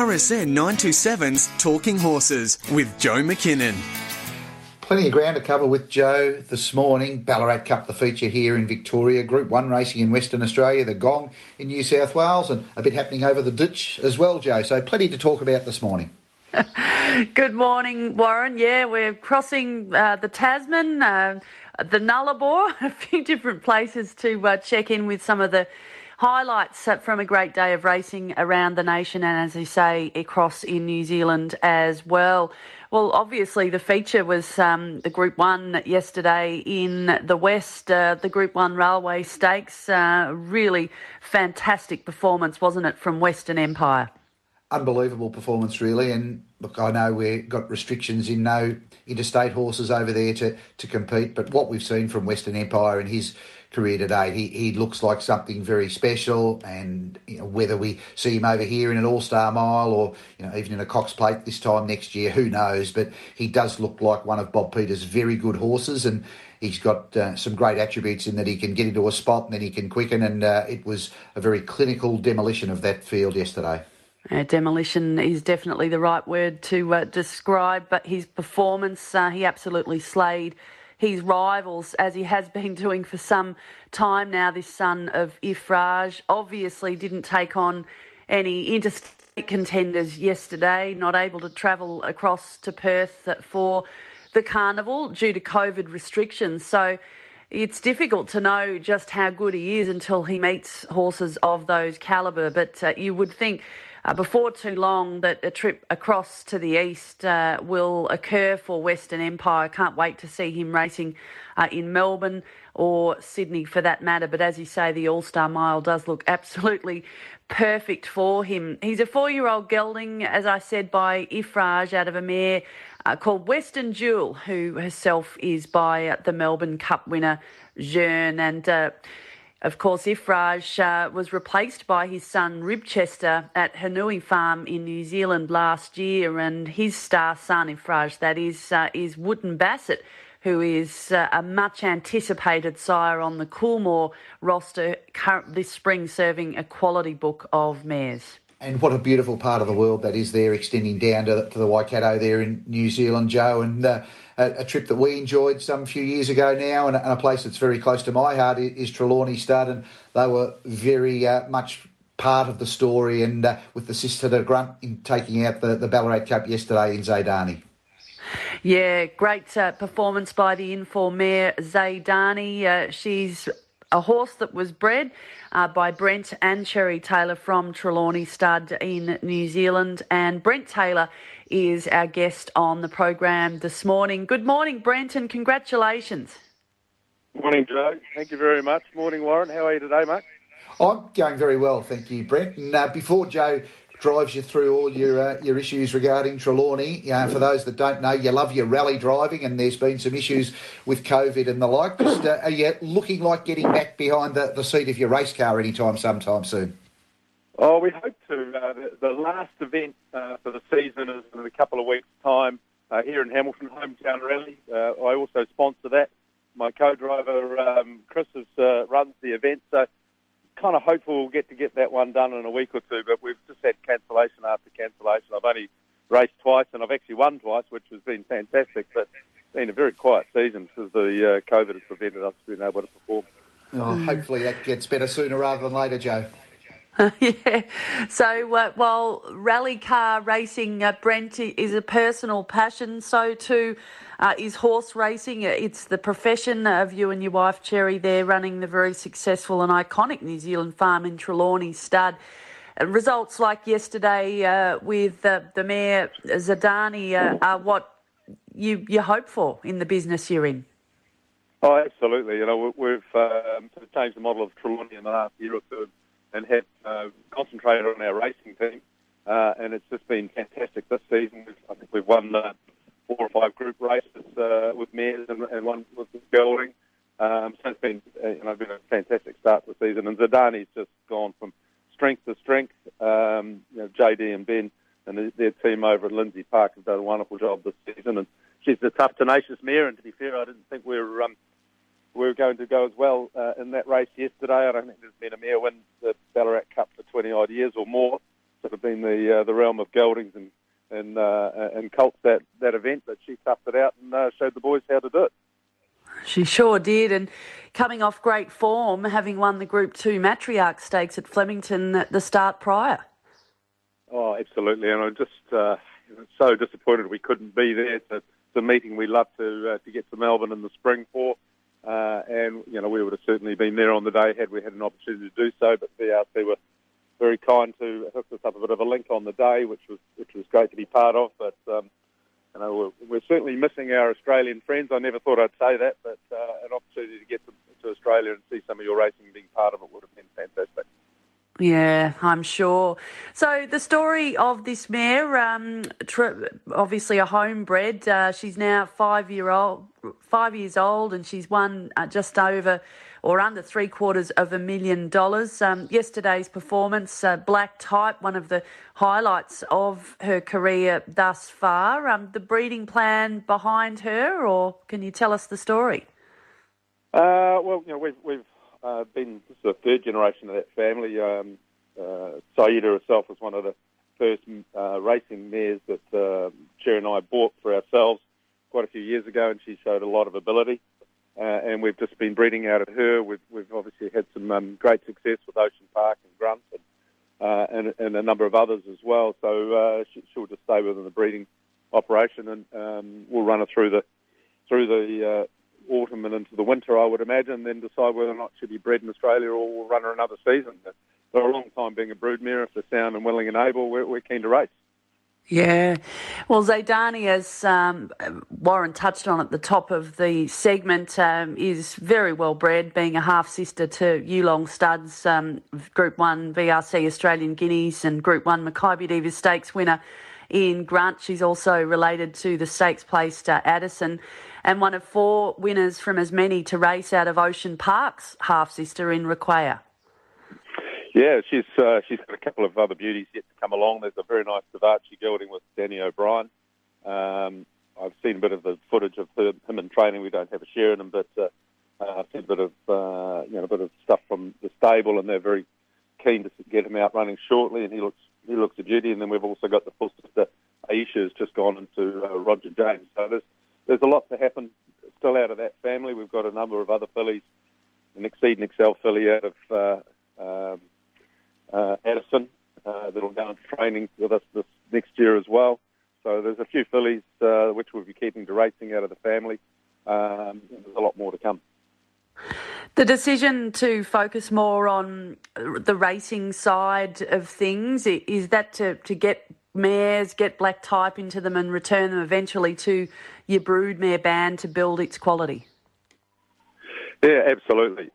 RSN 927's Talking Horses with Joe McKinnon. Plenty of ground to cover with Joe this morning. Ballarat Cup, the feature here in Victoria. Group 1 racing in Western Australia. The Gong in New South Wales. And a bit happening over the ditch as well, Joe. So plenty to talk about this morning. Good morning, Warren. Yeah, we're crossing the Tasman, the Nullarbor, a few different places to check in with some of the highlights from a great day of racing around the nation and, as you say, across in New Zealand as well. Well, obviously the feature was the Group 1 yesterday in the West, the Group 1 Railway Stakes. Really fantastic performance, wasn't it, from Western Empire? Unbelievable performance, really. And look, I know we've got restrictions in no interstate horses over there to compete, but what we've seen from Western Empire in his career today, he looks like something very special. And whether we see him over here in an All-Star Mile or even in a Cox Plate this time next year, who knows? But he does look like one of Bob Peters' very good horses, and he's got some great attributes in that he can get into a spot and then he can quicken. And it was a very clinical demolition of that field yesterday. Demolition is definitely the right word to describe, but his performance, he absolutely slayed his rivals, as he has been doing for some time now. This son of Ifraj obviously didn't take on any interstate contenders yesterday, not able to travel across to Perth for the carnival due to COVID restrictions. So it's difficult to know just how good he is until he meets horses of those calibre. But you would think before too long that a trip across to the east will occur for Western Empire. Can't wait to see him racing in Melbourne or Sydney for that matter. But as you say, the All-Star Mile does look absolutely perfect for him. He's a 4-year-old gelding, as I said, by Ifraj out of a mare called Western Jewel, who herself is by the Melbourne Cup winner, Jearn. And of course, Ifraj was replaced by his son Ribchester at Hanui Farm in New Zealand last year, and his star son, Ifraj, that is Wooten Bassett, who is a much anticipated sire on the Coolmore roster this spring, serving a quality book of mares. And what a beautiful part of the world that is there, extending down to the Waikato there in New Zealand, Joe. And a trip that we enjoyed some few years ago now, and a place that's very close to my heart is Trelawney Stud. And they were very much part of the story, and with the sister to Grunt in taking out the Ballarat Cup yesterday in Zaydani. Yeah, great performance by the Inform mare Zaydani. She's a horse that was bred by Brent and Cherry Taylor from Trelawney Stud in New Zealand. And Brent Taylor is our guest on the program this morning. Good morning, Brent, and congratulations. Morning, Joe. Thank you very much. Morning, Warren. How are you today, mate? I'm going very well, thank you, Brent. And before Joe drives you through all your issues regarding Trelawney, for those that don't know, you love your rally driving, and there's been some issues with COVID and the like. Just are you looking like getting back behind the seat of your race car sometime soon? Oh, we hope to. The last event for the season is in a couple of weeks' time here in Hamilton, Hometown Rally. I also sponsor that. My co-driver, Chris, runs the event, so kind of hopeful we'll get that one done in a week or two, but we've just had cancellation after cancellation. I've only raced twice, and I've actually won twice, which has been fantastic, but it's been a very quiet season because the COVID has prevented us being able to perform. Oh, hopefully that gets better sooner rather than later, Joe. Yeah. So while rally car racing, Brent, is a personal passion, so too is horse racing. It's the profession of you and your wife, Cherry, there running the very successful and iconic New Zealand farm in Trelawney Stud. Results like yesterday with the mare Zaydani are what you hope for in the business you're in. Oh, absolutely. We've sort of changed the model of Trelawney in the last year or two and have concentrated on our racing team, and it's just been fantastic this season. I think we've won 4 or 5 group races with mares and one with gelding. So it's been, been a fantastic start to the season. And Zaydani's just gone from strength to strength. JD and Ben and their team over at Lindsay Park have done a wonderful job this season. And she's a tough, tenacious mare. And to be fair, I didn't think we were going to go as well in that race yesterday. I don't think there's been a mare win the Ballarat Cup for 20-odd years or more. sort of been the realm of geldings and colts that event, but she toughed it out and showed the boys how to do it. She sure did, and coming off great form, having won the Group 2 Matriarch Stakes at Flemington at the start prior. Oh, absolutely, and I'm just so disappointed we couldn't be there. It's a meeting we love to get to Melbourne in the spring for, and we would have certainly been there on the day had we had an opportunity to do so. But VRC were very kind to hook us up a bit of a link on the day, which was great to be part of. But we're certainly missing our Australian friends. I never thought I'd say that, but an opportunity to get to Australia and see some of your racing being part of it would have been fantastic. Yeah, I'm sure. So the story of this mare, obviously a homebred. She's now 5 years old, and she's won just over or under $750,000. Yesterday's performance, black type, one of the highlights of her career thus far. The breeding plan behind her, or can you tell us the story? Well, we've been this is the third generation of that family. Saida herself was one of the first racing mares that Cher and I bought for ourselves quite a few years ago, and she showed a lot of ability. And we've just been breeding out of her. We've obviously had some great success with Ocean Park and Grunt and a number of others as well. So she'll just stay within the breeding operation, and we'll run her through the autumn and into the winter, I would imagine, then decide whether or not she'll be bred in Australia or we'll run her another season. But for a long time being a broodmare, if they're sound and willing and able, we're keen to race. Yeah. Well, Zaidani, as Warren touched on at the top of the segment, is very well bred, being a half-sister to Yulong Studs, Group 1 VRC Australian Guineas and Group 1 Mackay Davis Stakes winner in Grunt. She's also related to the stakes-placed Addison, and one of 4 winners from as many to race out of Ocean Park's half-sister in Requia. Yeah, she's got a couple of other beauties yet to come along. There's a very nice Davachi gelding with Danny O'Brien. I've seen a bit of the footage of him in training. We don't have a share in him, but I've seen a bit of stuff from the stable, and they're very keen to get him out running shortly. And he looks a beauty. And then we've also got the full sister Aisha has just gone into Roger James. So there's a lot to happen still out of that family. We've got a number of other fillies, an Exceed and Excel filly out of Addison that'll go into training with us this next year as well. So there's a few fillies which we'll be keeping to racing out of the family. There's a lot more to come. The decision to focus more on the racing side of things, is that to get mares, get black type into them and return them eventually to your broodmare band to build its quality? Yeah, absolutely.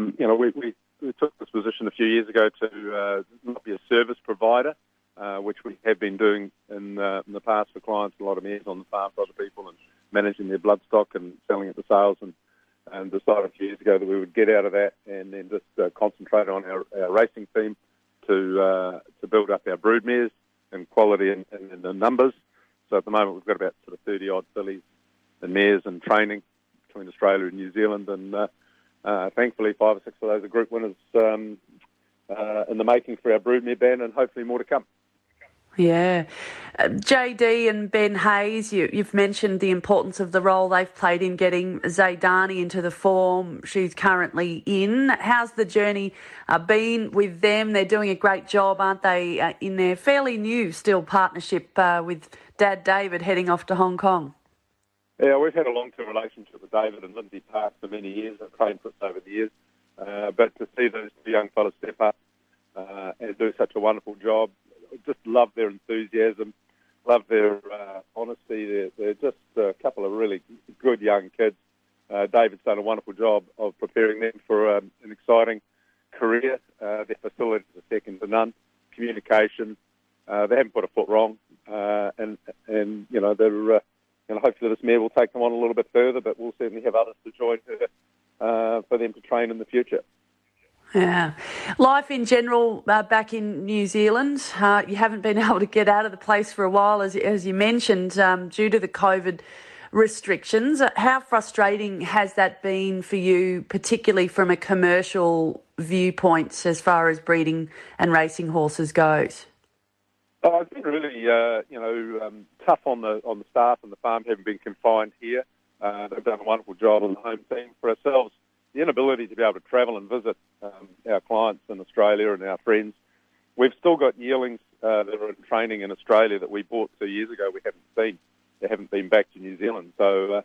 We took this position a few years ago to not be a service provider, which we have been doing in the past for clients, a lot of mares on the farm for other people and managing their bloodstock and selling it to sales, and decided a few years ago that we would get out of that and then just concentrate on our racing team to build up our broodmares and quality and the numbers. So at the moment we've got about sort of 30-odd fillies and mares and training between Australia and New Zealand, and thankfully 5 or 6 of those are group winners in the making for our broodmare band, and hopefully more to come. Yeah. JD and Ben Hayes, you've mentioned the importance of the role they've played in getting Zaidani into the form she's currently in. How's the journey been with them? They're doing a great job, aren't they, in their fairly new still partnership with Dad David heading off to Hong Kong? Yeah, we've had a long-term relationship with David and Lindsay Park for many years. I've trained for us over the years. But to see those 2 young fellas step up and do such a wonderful job, just love their enthusiasm, love their honesty. They're just a couple of really good young kids. David's done a wonderful job of preparing them for an exciting career. Their facilities are second to none. Communication, they haven't put a foot wrong, and they're. Hopefully this mare will take them on a little bit further, but we'll certainly have others to join her for them to train in the future. Yeah. Life in general back in New Zealand, you haven't been able to get out of the place for a while, as you mentioned, due to the COVID restrictions. How frustrating has that been for you, particularly from a commercial viewpoint as far as breeding and racing horses goes? Oh, it's been really, tough on the staff and the farm, having been confined here. They've done a wonderful job on the home team. For ourselves, the inability to be able to travel and visit our clients in Australia and our friends. We've still got yearlings that are in training in Australia that we bought 2 years ago. We haven't seen. They haven't been back to New Zealand. So,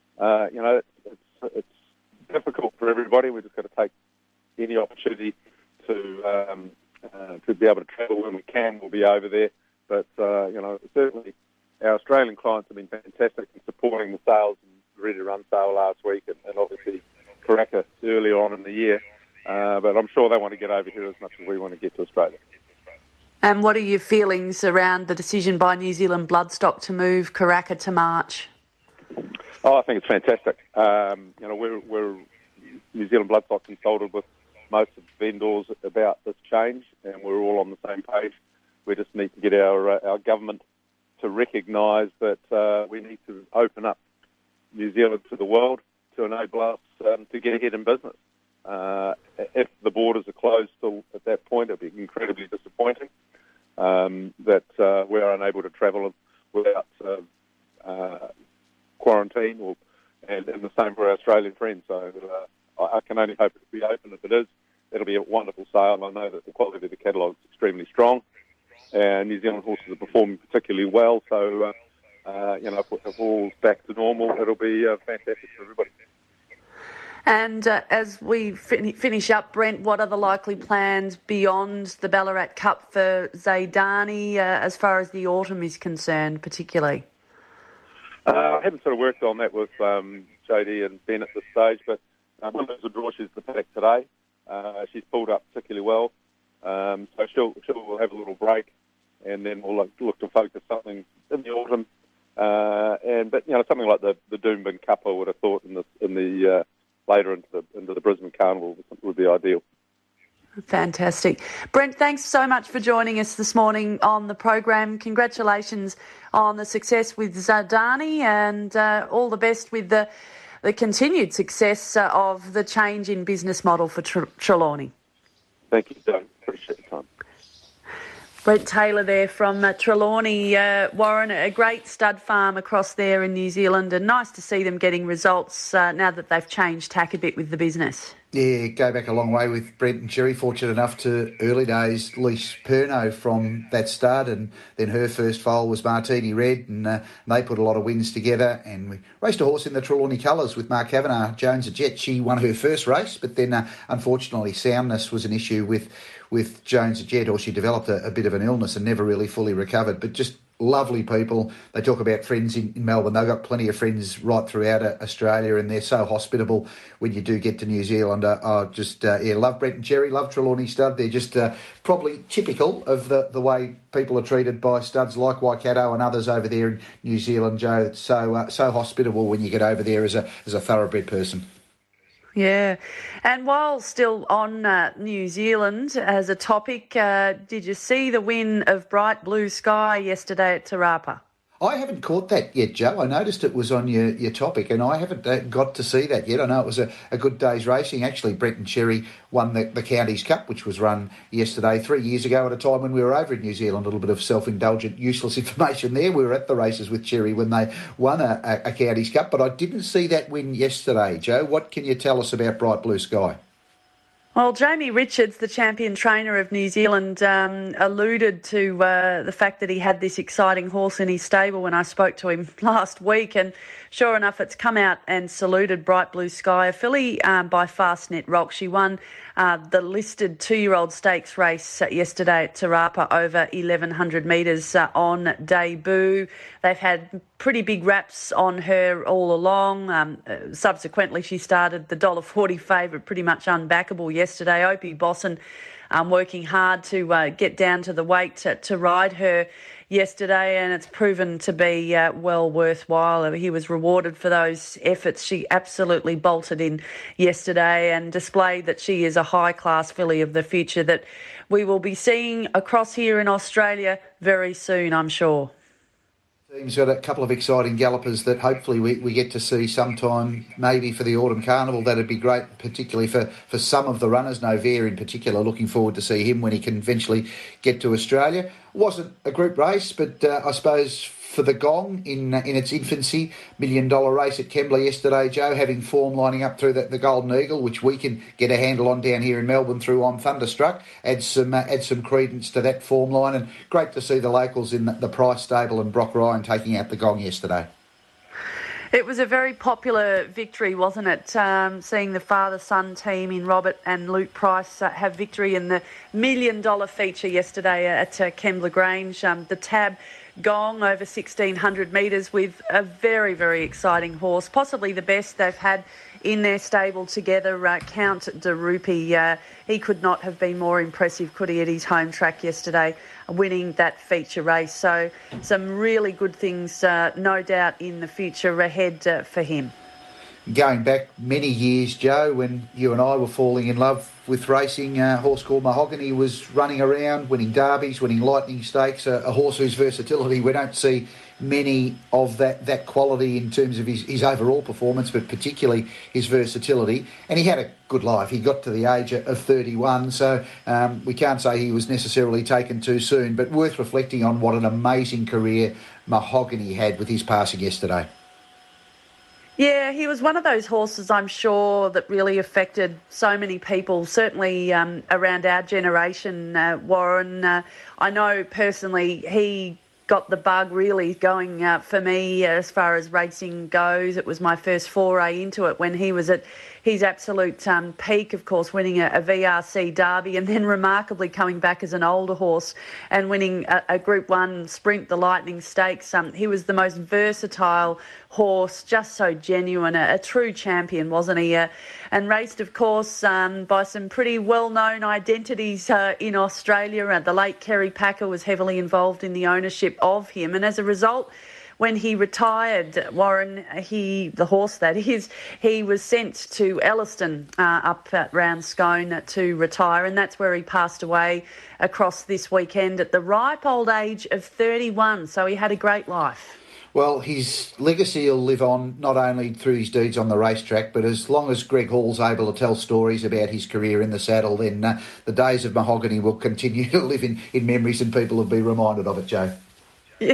it's difficult for everybody. We've just got to take any opportunity to be able to travel when we can. We'll be over there. But, certainly our Australian clients have been fantastic in supporting the sales and Ready to Run sale last week and obviously Karaka earlier on in the year. But I'm sure they want to get over here as much as we want to get to Australia. And what are your feelings around the decision by New Zealand Bloodstock to move Karaka to March? Oh, I think it's fantastic. We're New Zealand Bloodstock consulted with most of the vendors about this change, and we're all on the same page. We just need to get our government to recognise that we need to open up New Zealand to the world to enable us to get ahead in business. If the borders are closed still at that point, it'll be incredibly disappointing that we're unable to travel without quarantine, and the same for our Australian friends. So I can only hope it'll be open. If it is, it'll be a wonderful sale. I know that the quality of the catalogue is extremely strong, and New Zealand horses are performing particularly well. So, if all's back to normal, it'll be fantastic for everybody. And as we finish up, Brent, what are the likely plans beyond the Ballarat Cup for Zaydani as far as the autumn is concerned, particularly? I haven't sort of worked on that with JD and Ben at this stage, but Williams will draw. She's the paddock today. She's pulled up particularly well, so she'll have a little break, and then we'll look to focus something in the autumn. But something like the Doomben Cup, I would have thought in the later into the Brisbane Carnival would be ideal. Fantastic. Brent, thanks so much for joining us this morning on the program. Congratulations on the success with Zaydani, and all the best with the continued success of the change in business model for Trelawney. Thank you, Doug. Appreciate the time. Brent Taylor there from Trelawney. Warren, a great stud farm across there in New Zealand, and nice to see them getting results now that they've changed tack a bit with the business. Yeah, go back a long way with Brent and Cherry. Fortunate enough to early days lease Perno from that stud, and then her first foal was Martini Red, and they put a lot of wins together. And we raced a horse in the Trelawney colours with Mark Kavanagh, Jones a Jet. She won her first race, but then unfortunately soundness was an issue with Jones a Jet, or she developed a bit of an illness and never really fully recovered. But just lovely people. They talk about friends in Melbourne. They've got plenty of friends right throughout Australia, and they're so hospitable when you do get to New Zealand. Love Brent and Cherry, love Trelawney Stud. They're just probably typical of the way people are treated by studs like Waikato and others over there in New Zealand, Joe. It's so hospitable when you get over there as a thoroughbred person. Yeah. And while still on New Zealand as a topic, did you see the win of Bright Blue Sky yesterday at Te Rapa? I haven't caught that yet, Joe. I noticed it was on your topic, and I haven't got to see that yet. I know it was a good day's racing. Actually, Brent and Cherry won the Counties Cup, which was run yesterday, 3 years ago at a time when we were over in New Zealand. A little bit of self-indulgent, useless information there. We were at the races with Cherry when they won a Counties Cup, but I didn't see that win yesterday, Joe. What can you tell us about Bright Blue Sky? Well, Jamie Richards, the champion trainer of New Zealand, alluded to the fact that he had this exciting horse in his stable when I spoke to him last week, and sure enough, it's come out and saluted Bright Blue Sky, a filly by Fastnet Rock. She won the listed 2-year-old stakes race yesterday at Te Rapa over 1,100 metres on debut. They've had pretty big raps on her all along. Subsequently, she started the $1.40 favourite, pretty much unbackable yesterday. Opie Bosson working hard to get down to the weight to ride her yesterday, and it's proven to be well worthwhile. He was rewarded for those efforts. She absolutely bolted in yesterday and displayed that she is a high-class filly of the future that we will be seeing across here in Australia very soon, I'm sure. Team's got a couple of exciting gallopers that hopefully we get to see sometime, maybe for the Autumn Carnival. That'd be great, particularly for some of the runners. Novair in particular, looking forward to see him when he can eventually get to Australia. Wasn't a group race, but I suppose for the Gong in its infancy, $1 million race at Kembla yesterday, Joe, having form lining up through the Golden Eagle, which we can get a handle on down here in Melbourne through I'm Thunderstruck, adds some credence to that form line, and great to see the locals in the Price stable and Brock Ryan taking out the Gong yesterday. It was a very popular victory, wasn't it? Seeing the father-son team in Robert and Luke Price have victory in the $1 million feature yesterday at Kembla Grange. The Tab Gong over 1,600 metres with a very, very exciting horse, possibly the best they've had in their stable together, Count de Rupee. He could not have been more impressive, could he, at his home track yesterday, winning that feature race. So some really good things, no doubt, in the future ahead for him. Going back many years, Joe, when you and I were falling in love with racing, a horse called Mahogany was running around, winning derbies, winning Lightning Stakes, a horse whose versatility we don't see many of that quality in terms of his overall performance, but particularly his versatility. And he had a good life. He got to the age of 31, so we can't say he was necessarily taken too soon, but worth reflecting on what an amazing career Mahogany had with his passing yesterday. Yeah, he was one of those horses, I'm sure, that really affected so many people, certainly around our generation, Warren. I know personally he got the bug really going for me as far as racing goes. It was my first foray into it when he was at his absolute peak, of course, winning a VRC Derby and then remarkably coming back as an older horse and winning a Group 1 Sprint, the Lightning Stakes. He was the most versatile horse, just so genuine, a true champion, wasn't he? And raced, of course, by some pretty well-known identities in Australia. The late Kerry Packer was heavily involved in the ownership of him, and as a result, when he retired, Warren, the horse that is, he was sent to Elliston up at round Scone to retire, and that's where he passed away across this weekend at the ripe old age of 31. So he had a great life. Well, his legacy will live on not only through his deeds on the racetrack, but as long as Greg Hall's able to tell stories about his career in the saddle, then the days of Mahogany will continue to live in memories and people will be reminded of it, Joe. Yeah.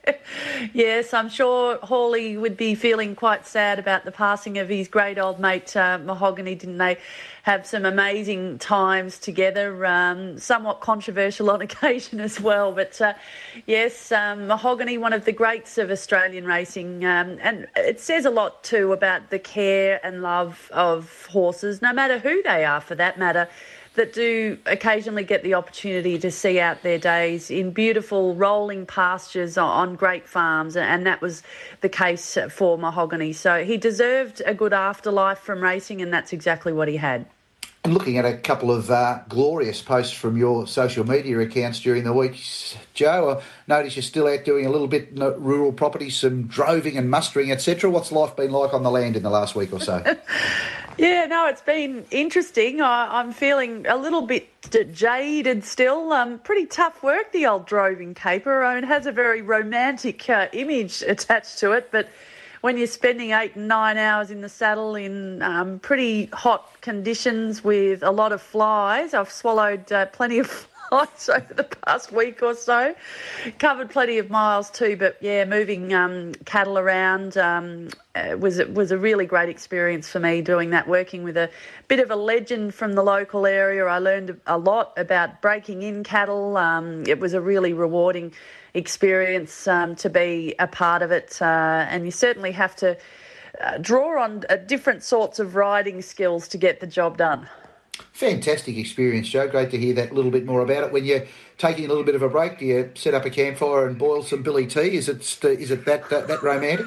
Yes, I'm sure Hawley would be feeling quite sad about the passing of his great old mate Mahogany. Didn't they have some amazing times together, somewhat controversial on occasion as well. But yes, Mahogany, one of the greats of Australian racing, and it says a lot too about the care and love of horses, no matter who they are for that matter, that do occasionally get the opportunity to see out their days in beautiful rolling pastures on great farms, and that was the case for Mahogany. So he deserved a good afterlife from racing, and that's exactly what he had. And looking at a couple of glorious posts from your social media accounts during the week, Joe, I notice you're still out doing a little bit in rural property, some droving and mustering, etc. What's life been like on the land in the last week or so? Yeah, no, it's been interesting. I'm feeling a little bit jaded still. Pretty tough work, the old droving caper. I mean, it has a very romantic image attached to it, but when you're spending 8 and 9 hours in the saddle in pretty hot conditions with a lot of flies, I've swallowed plenty of flies over the past week or so. Covered plenty of miles too, but yeah, moving cattle around was a really great experience for me doing that, working with a bit of a legend from the local area. I learned a lot about breaking in cattle. It was a really rewarding experience to be a part of it, and you certainly have to draw on different sorts of riding skills to get the job done. Fantastic experience, Joe. Great to hear that little bit more about it. When you're taking a little bit of a break, do you set up a campfire and boil some billy tea? Is it that romantic?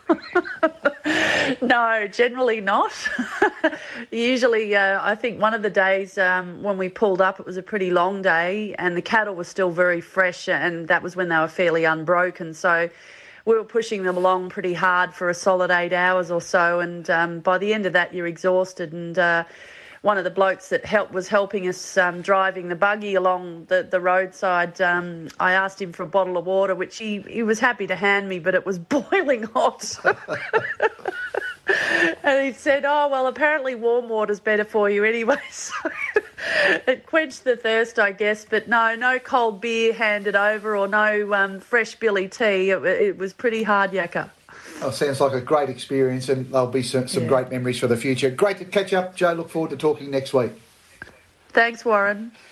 No, generally not. Usually, I think one of the days when we pulled up, it was a pretty long day and the cattle were still very fresh, and that was when they were fairly unbroken. So we were pushing them along pretty hard for a solid 8 hours or so, and by the end of that, you're exhausted. And one of the blokes that was helping us driving the buggy along the roadside, I asked him for a bottle of water, which he was happy to hand me, but it was boiling hot. And he said, oh, well, apparently warm water's better for you anyway. So It quenched the thirst, I guess, but no cold beer handed over or no fresh billy tea. It was pretty hard yakka. Oh, sounds like a great experience, and there'll be some great memories for the future. Great to catch up, Joe. Look forward to talking next week. Thanks, Warren.